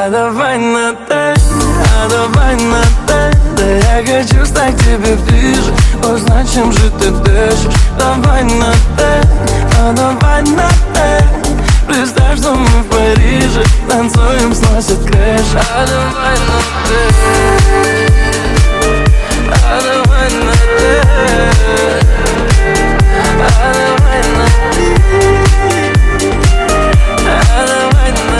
А давай на «ты», а давай на «ты». Да я хочу стать к тебе ближе, узнать, чем же ты дышишь. Давай на «ты», а давай на «ты». Представь, что мы в Париже, танцуем, сносит крыша. А давай на «ты», а давай на «ты», а давай на «ты», а давай на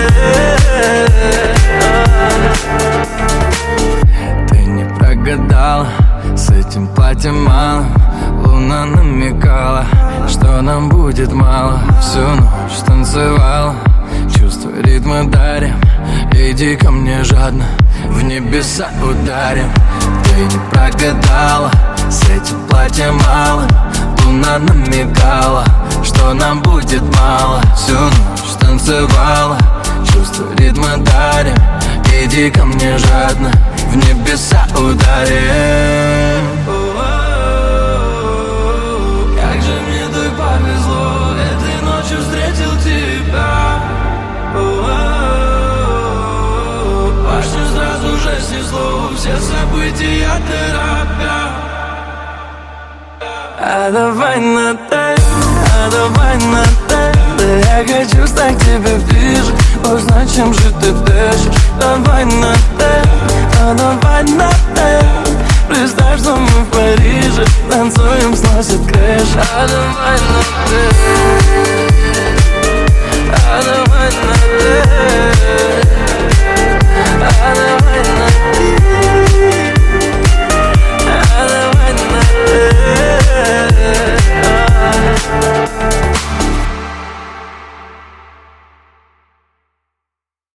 «ты». Ты не прогадала, с этим платьем мало. Луна намекала, что нам будет мало. Всю ночь танцевала, чувства, ритмы дарим. Иди ко мне жадно, в небеса ударим. Ты не прогадала, с этим платьем мало. Луна намекала, что нам будет мало. Всю ночь танцевала, чувства, ритмы дарим. Иди ко мне жадно, в небеса ударим. Как же мне так повезло, этой ночью встретил тебя. Башню сразу же снесло, все события торопя. А давай на «ты», а давай на «ты». Да я хочу стать к тебе ближе, узнать, чем же ты дышишь. Давай на «ты», а давай на «ты». Представь, что мы в Париже, танцуем, сносит крыша. А давай на «ты».